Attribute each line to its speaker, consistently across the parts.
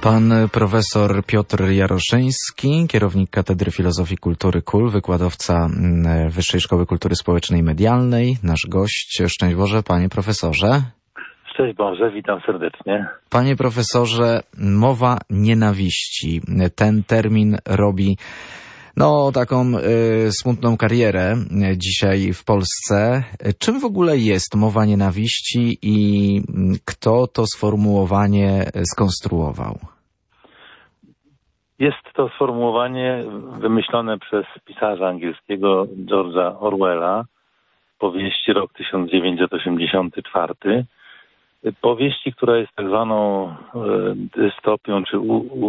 Speaker 1: Pan profesor Piotr Jaroszyński, kierownik Katedry Filozofii Kultury KUL, wykładowca Wyższej Szkoły Kultury Społecznej i Medialnej, nasz gość. Szczęść Boże, panie profesorze.
Speaker 2: Szczęść Boże, witam serdecznie.
Speaker 1: Panie profesorze, mowa nienawiści. Ten termin robi taką smutną karierę dzisiaj w Polsce. Czym w ogóle jest mowa nienawiści i kto to sformułowanie skonstruował?
Speaker 2: Jest to sformułowanie wymyślone przez pisarza angielskiego George'a Orwella, powieści rok 1984. Powieści, która jest tak zwaną dystopią, czy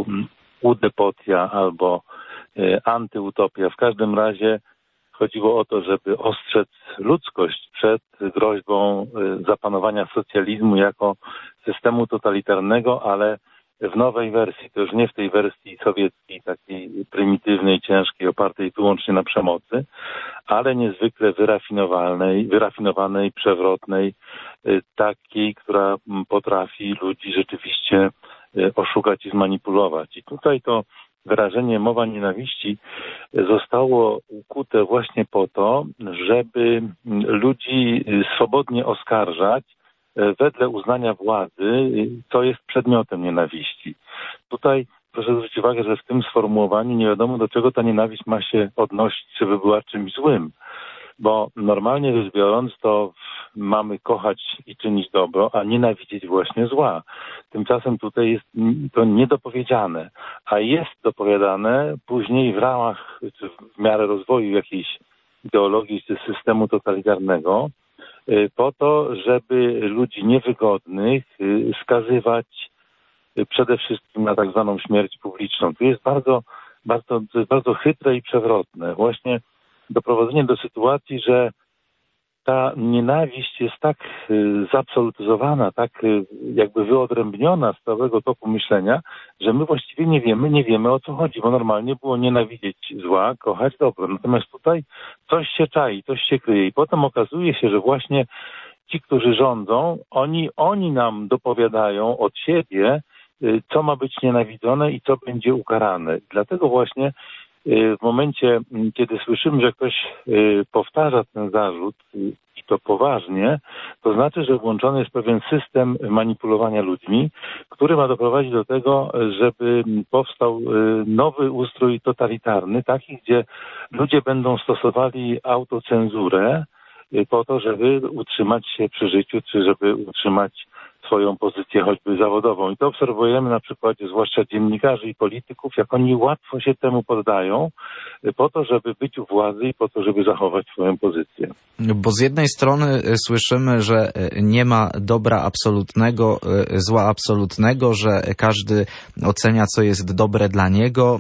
Speaker 2: udepotia albo antyutopia. W każdym razie chodziło o to, żeby ostrzec ludzkość przed groźbą zapanowania socjalizmu jako systemu totalitarnego, ale w nowej wersji, to już nie w tej wersji sowieckiej, takiej prymitywnej, ciężkiej, opartej wyłącznie na przemocy, ale niezwykle wyrafinowanej, przewrotnej, takiej, która potrafi ludzi rzeczywiście oszukać i zmanipulować. I tutaj to wyrażenie mowa nienawiści zostało ukute właśnie po to, żeby ludzi swobodnie oskarżać wedle uznania władzy, co jest przedmiotem nienawiści. Tutaj proszę zwrócić uwagę, że w tym sformułowaniu nie wiadomo, do czego ta nienawiść ma się odnosić, żeby była czymś złym. Bo normalnie rzecz biorąc, to mamy kochać i czynić dobro, a nienawidzieć właśnie zła. Tymczasem tutaj jest to niedopowiedziane, a jest dopowiadane później w ramach, czy w miarę rozwoju jakiejś ideologii, czy systemu totalitarnego, po to, żeby ludzi niewygodnych skazywać przede wszystkim na tak zwaną śmierć publiczną. Tu jest to jest bardzo chytre i przewrotne. Właśnie doprowadzenie do sytuacji, że ta nienawiść jest tak zabsolutyzowana, tak jakby wyodrębniona z całego toku myślenia, że my właściwie nie wiemy o co chodzi, bo normalnie było nienawidzieć zła, kochać dobro. Natomiast tutaj coś się czai, coś się kryje i potem okazuje się, że właśnie ci, którzy rządzą, oni nam dopowiadają od siebie, co ma być nienawidzone i co będzie ukarane. Dlatego właśnie w momencie, kiedy słyszymy, że ktoś powtarza ten zarzut i to poważnie, to znaczy, że włączony jest pewien system manipulowania ludźmi, który ma doprowadzić do tego, żeby powstał nowy ustrój totalitarny, taki, gdzie ludzie będą stosowali autocenzurę po to, żeby utrzymać się przy życiu, czy żeby utrzymać swoją pozycję choćby zawodową. I to obserwujemy na przykładzie zwłaszcza dziennikarzy i polityków, jak oni łatwo się temu poddają po to, żeby być u władzy i po to, żeby zachować swoją pozycję.
Speaker 1: Bo z jednej strony słyszymy, że nie ma dobra absolutnego, zła absolutnego, że każdy ocenia, co jest dobre dla niego.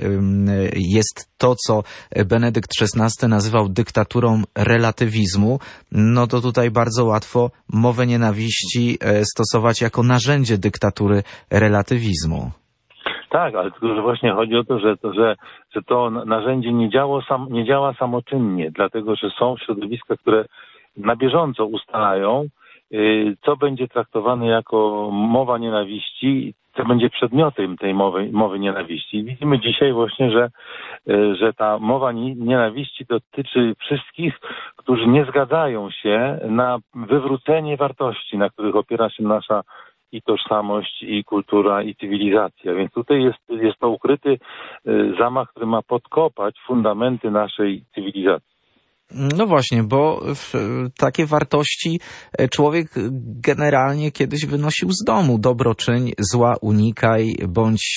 Speaker 1: Jest to, co Benedykt XVI nazywał dyktaturą relatywizmu. No to tutaj bardzo łatwo mowę nienawiści stosować jako narzędzie dyktatury relatywizmu.
Speaker 2: Tak, ale tylko, że właśnie chodzi o to, że to narzędzie nie działa samoczynnie, dlatego że są środowiska, które na bieżąco ustalają, co będzie traktowane jako mowa nienawiści, co będzie przedmiotem tej mowy nienawiści. I widzimy dzisiaj właśnie, że ta mowa nienawiści dotyczy wszystkich, którzy nie zgadzają się na wywrócenie wartości, na których opiera się nasza i tożsamość, i kultura, i cywilizacja. Więc tutaj jest to ukryty zamach, który ma podkopać fundamenty naszej cywilizacji.
Speaker 1: No właśnie, bo takie wartości człowiek generalnie kiedyś wynosił z domu. Dobro czyń, zła unikaj, bądź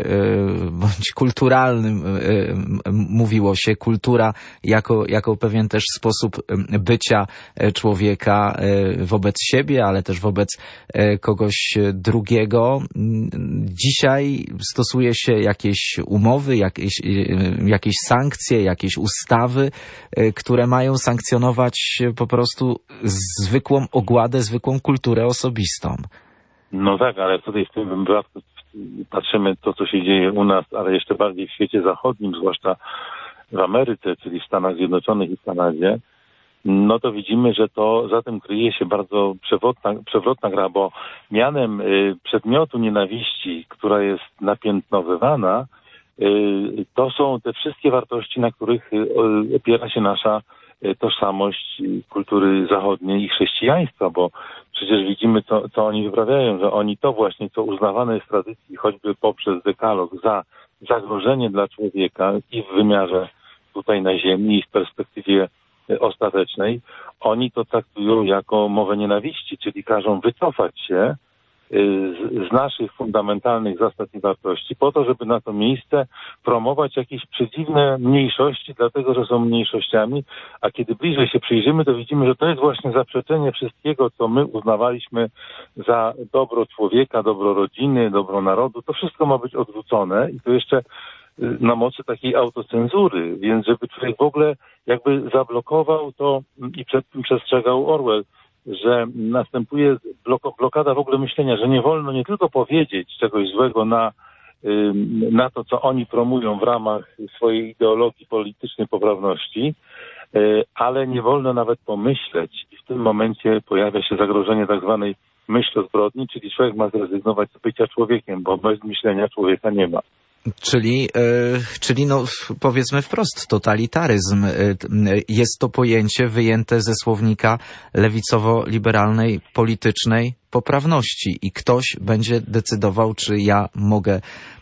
Speaker 1: kulturalnym, mówiło się. Kultura jako pewien też sposób bycia człowieka wobec siebie, ale też wobec kogoś drugiego. Dzisiaj stosuje się jakieś umowy, jakieś sankcje, jakieś ustawy, które mają sankcjonować po prostu zwykłą ogładę, zwykłą kulturę osobistą.
Speaker 2: No tak, ale tutaj w tym wypadku patrzymy to, co się dzieje u nas, ale jeszcze bardziej w świecie zachodnim, zwłaszcza w Ameryce, czyli w Stanach Zjednoczonych i w Kanadzie, no to widzimy, że to za tym kryje się bardzo przewrotna gra, bo mianem przedmiotu nienawiści, która jest napiętnowywana, to są te wszystkie wartości, na których opiera się nasza tożsamość kultury zachodniej i chrześcijaństwa, bo przecież widzimy, co oni wyprawiają, że oni to właśnie, co uznawane jest w tradycji, choćby poprzez dekalog, za zagrożenie dla człowieka i w wymiarze tutaj na ziemi i w perspektywie ostatecznej, oni to traktują jako mowę nienawiści, czyli każą wycofać się z naszych fundamentalnych zasad i wartości po to, żeby na to miejsce promować jakieś przedziwne mniejszości, dlatego że są mniejszościami, a kiedy bliżej się przyjrzymy, to widzimy, że to jest właśnie zaprzeczenie wszystkiego, co my uznawaliśmy za dobro człowieka, dobro rodziny, dobro narodu. To wszystko ma być odwrócone i to jeszcze na mocy takiej autocenzury, więc żeby człowiek w ogóle jakby zablokował to i przed tym przestrzegał Orwell, że następuje blokada w ogóle myślenia, że nie wolno nie tylko powiedzieć czegoś złego na to, co oni promują w ramach swojej ideologii politycznej poprawności, ale nie wolno nawet pomyśleć. I w tym momencie pojawia się zagrożenie tak zwanej myśli o zbrodni, czyli człowiek ma zrezygnować z bycia człowiekiem, bo bez myślenia człowieka nie ma.
Speaker 1: Czyli no powiedzmy wprost, totalitaryzm. Jest to pojęcie wyjęte ze słownika lewicowo-liberalnej politycznej poprawności i ktoś będzie decydował, czy ja mogę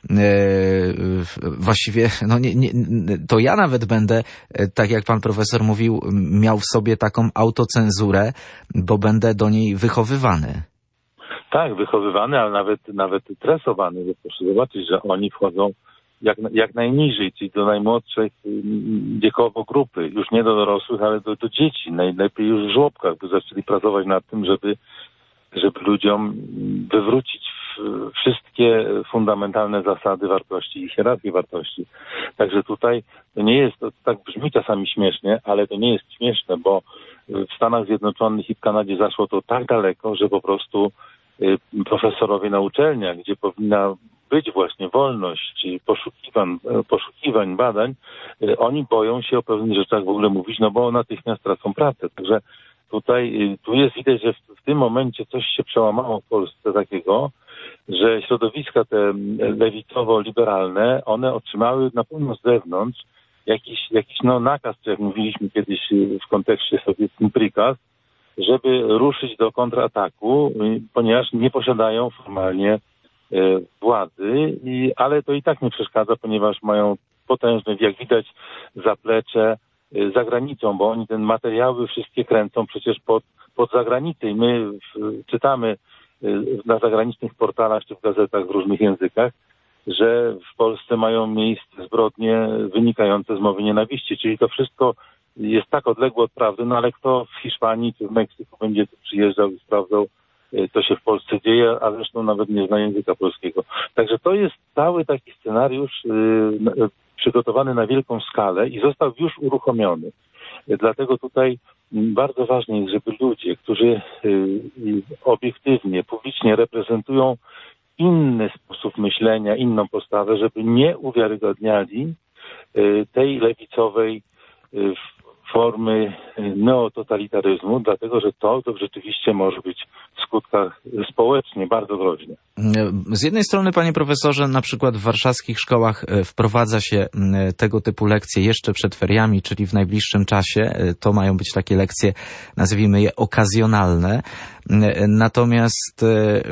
Speaker 1: właściwie, no to ja nawet będę, tak jak pan profesor mówił, miał w sobie taką autocenzurę, bo będę do niej wychowywany.
Speaker 2: Tak, wychowywany, ale nawet tresowany. Proszę zobaczyć, że oni wchodzą jak najniżej, czyli do najmłodszej wiekowo grupy. Już nie do dorosłych, ale do dzieci. Najlepiej już w żłobkach by zaczęli pracować nad tym, żeby ludziom wywrócić wszystkie fundamentalne zasady wartości i hierarchii wartości. Także tutaj to nie jest, to tak brzmi czasami śmiesznie, ale to nie jest śmieszne, bo w Stanach Zjednoczonych i w Kanadzie zaszło to tak daleko, że po prostu profesorowie na uczelniach, gdzie powinna być właśnie wolność poszukiwań, badań, oni boją się o pewnych rzeczach w ogóle mówić, no bo natychmiast tracą pracę. Także tu jest widać, że w tym momencie coś się przełamało w Polsce takiego, że środowiska te lewicowo-liberalne, one otrzymały na pewno z zewnątrz jakiś nakaz, czy jak mówiliśmy kiedyś w kontekście sowieckim prikaz, żeby ruszyć do kontrataku, ponieważ nie posiadają formalnie władzy, ale to i tak nie przeszkadza, ponieważ mają potężne, jak widać, zaplecze za granicą, bo oni te materiały wszystkie kręcą przecież pod zagranicę i my czytamy na zagranicznych portalach czy w gazetach w różnych językach, że w Polsce mają miejsce zbrodnie wynikające z mowy nienawiści, czyli to wszystko jest tak odległe od prawdy, no ale kto w Hiszpanii czy w Meksyku będzie tu przyjeżdżał i sprawdzał, co się w Polsce dzieje, a zresztą nawet nie zna języka polskiego. Także to jest cały taki scenariusz przygotowany na wielką skalę i został już uruchomiony. Dlatego tutaj bardzo ważne jest, żeby ludzie, którzy obiektywnie, publicznie reprezentują inny sposób myślenia, inną postawę, żeby nie uwiarygodniali tej lewicowej formy neototalitaryzmu, dlatego że to rzeczywiście może być w skutkach społecznie bardzo groźne.
Speaker 1: Z jednej strony, panie profesorze, na przykład w warszawskich szkołach wprowadza się tego typu lekcje jeszcze przed feriami, czyli w najbliższym czasie. To mają być takie lekcje, nazwijmy je okazjonalne. Natomiast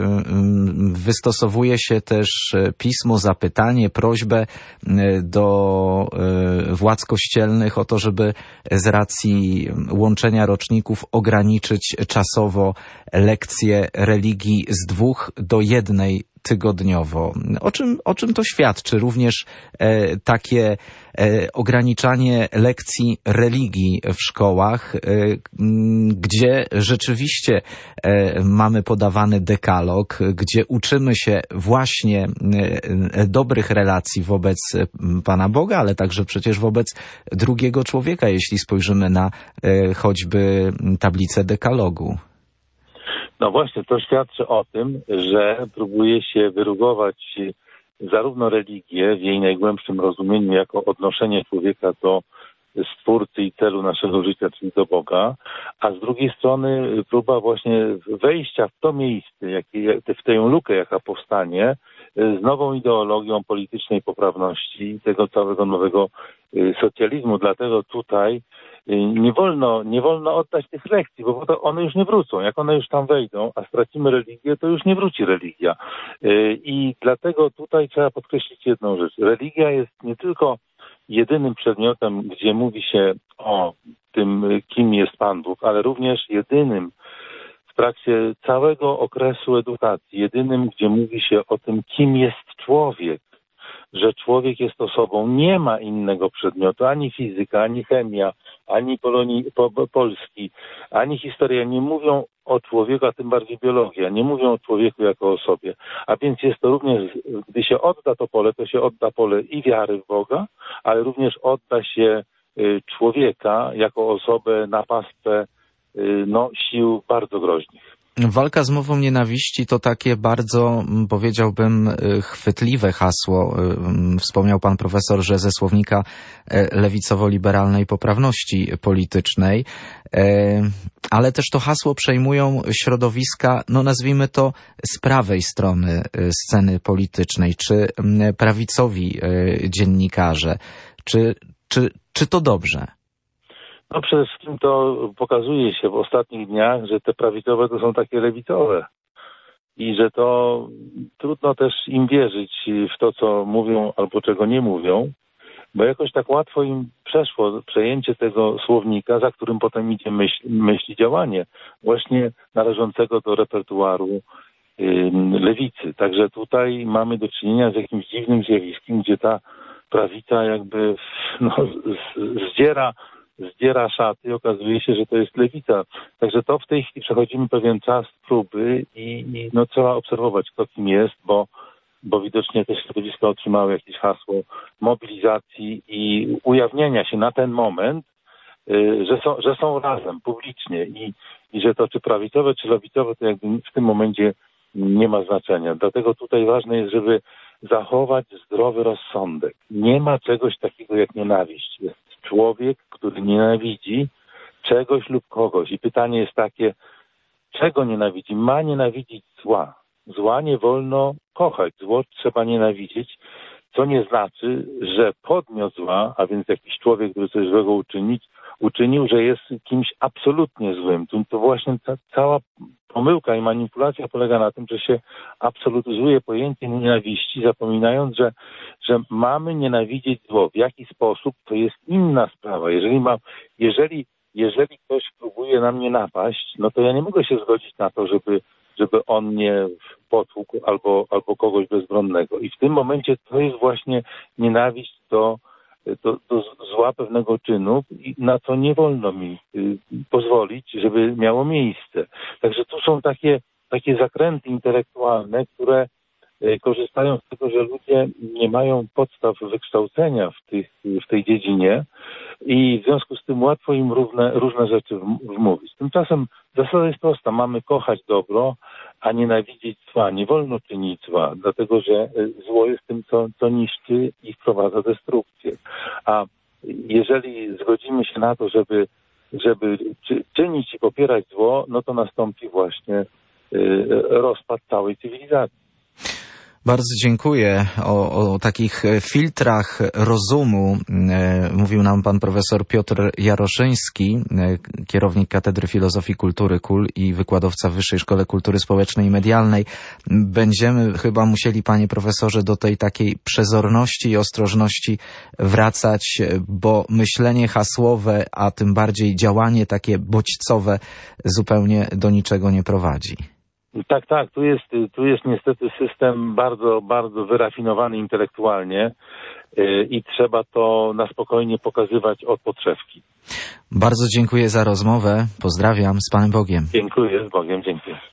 Speaker 1: wystosowuje się też pismo, zapytanie, prośbę do władz kościelnych o to, żeby z racji łączenia roczników ograniczyć czasowo lekcje religii z 2 do 1 tygodniowo. O czym to świadczy? Również takie ograniczanie lekcji religii w szkołach, gdzie rzeczywiście mamy podawany dekalog, gdzie uczymy się właśnie dobrych relacji wobec Pana Boga, ale także przecież wobec drugiego człowieka, jeśli spojrzymy na choćby tablicę dekalogu.
Speaker 2: No właśnie, to świadczy o tym, że próbuje się wyrugować zarówno religię w jej najgłębszym rozumieniu jako odnoszenie człowieka do Stwórcy i celu naszego życia, czyli do Boga, a z drugiej strony próba właśnie wejścia w to miejsce, w tę lukę, jaka powstanie, z nową ideologią politycznej poprawności i tego całego nowego socjalizmu. Dlatego tutaj nie wolno oddać tych lekcji, bo one już nie wrócą. Jak one już tam wejdą, a stracimy religię, to już nie wróci religia. I dlatego tutaj trzeba podkreślić jedną rzecz. Religia jest nie tylko jedynym przedmiotem, gdzie mówi się o tym, kim jest Pan Bóg, ale również jedynym w trakcie całego okresu edukacji, jedynym, gdzie mówi się o tym, kim jest człowiek, że człowiek jest osobą. Nie ma innego przedmiotu, ani fizyka, ani chemia, ani polski, ani historia nie mówią o człowieku, a tym bardziej biologia, nie mówią o człowieku jako osobie. A więc jest to również, gdy się odda to pole, to się odda pole i wiary w Boga, ale również odda się człowieka jako osobę na pastwę sił bardzo groźnych.
Speaker 1: Walka z mową nienawiści to takie bardzo, powiedziałbym, chwytliwe hasło. Wspomniał pan profesor, że ze słownika lewicowo-liberalnej poprawności politycznej, ale też to hasło przejmują środowiska, nazwijmy to, z prawej strony sceny politycznej, czy prawicowi dziennikarze. Czy to dobrze?
Speaker 2: Przede wszystkim to pokazuje się w ostatnich dniach, że te prawicowe to są takie lewicowe i że to trudno też im wierzyć w to, co mówią albo czego nie mówią, bo jakoś tak łatwo im przeszło przejęcie tego słownika, za którym potem idzie myśl i działanie właśnie należącego do repertuaru lewicy. Także tutaj mamy do czynienia z jakimś dziwnym zjawiskiem, gdzie ta prawica jakby zdziera szaty i okazuje się, że to jest lewica. Także to w tej chwili przechodzimy pewien czas próby i trzeba obserwować, kto kim jest, bo widocznie te środowiska otrzymały jakieś hasło mobilizacji i ujawnienia się na ten moment, że są razem publicznie i że to czy prawicowe, czy lewicowe, to jakby w tym momencie nie ma znaczenia. Dlatego tutaj ważne jest, żeby zachować zdrowy rozsądek. Nie ma czegoś takiego jak nienawiść. Jest człowiek, który nienawidzi czegoś lub kogoś. I pytanie jest takie, czego nienawidzi? Ma nienawidzić zła. Zła nie wolno kochać. Zło trzeba nienawidzieć, co nie znaczy, że podmiot zła, a więc jakiś człowiek, który coś złego uczynił, że jest kimś absolutnie złym. To właśnie cała pomyłka i manipulacja polega na tym, że się absolutyzuje pojęcie nienawiści, zapominając, że mamy nienawidzieć zło. W jaki sposób, to jest inna sprawa. Jeżeli ktoś próbuje na mnie napaść, to ja nie mogę się zgodzić na to, żeby on mnie potłukł albo kogoś bezbronnego. I w tym momencie to jest właśnie nienawiść do zła pewnego czynu, na co nie wolno mi pozwolić, żeby miało miejsce. Także tu są takie zakręty intelektualne, które korzystają z tego, że ludzie nie mają podstaw wykształcenia w tej dziedzinie i w związku z tym łatwo im różne rzeczy wmówić. Tymczasem zasada jest prosta. Mamy kochać dobro, a nienawidzieć zła. Nie wolno czynić zła, dlatego że zło jest tym, co niszczy i wprowadza destrukcję. A jeżeli zgodzimy się na to, żeby czynić i popierać zło, to nastąpi właśnie rozpad całej cywilizacji.
Speaker 1: Bardzo dziękuję. O takich filtrach rozumu mówił nam pan profesor Piotr Jaroszyński, kierownik Katedry Filozofii Kultury KUL i wykładowca w Wyższej Szkole Kultury Społecznej i Medialnej. Będziemy chyba musieli, panie profesorze, do tej takiej przezorności i ostrożności wracać, bo myślenie hasłowe, a tym bardziej działanie takie bodźcowe zupełnie do niczego nie prowadzi.
Speaker 2: Tak. Tu jest niestety system bardzo, bardzo wyrafinowany intelektualnie i trzeba to na spokojnie pokazywać od podszewki.
Speaker 1: Bardzo dziękuję za rozmowę. Pozdrawiam. Z Panem Bogiem.
Speaker 2: Dziękuję. Z Bogiem. Dziękuję.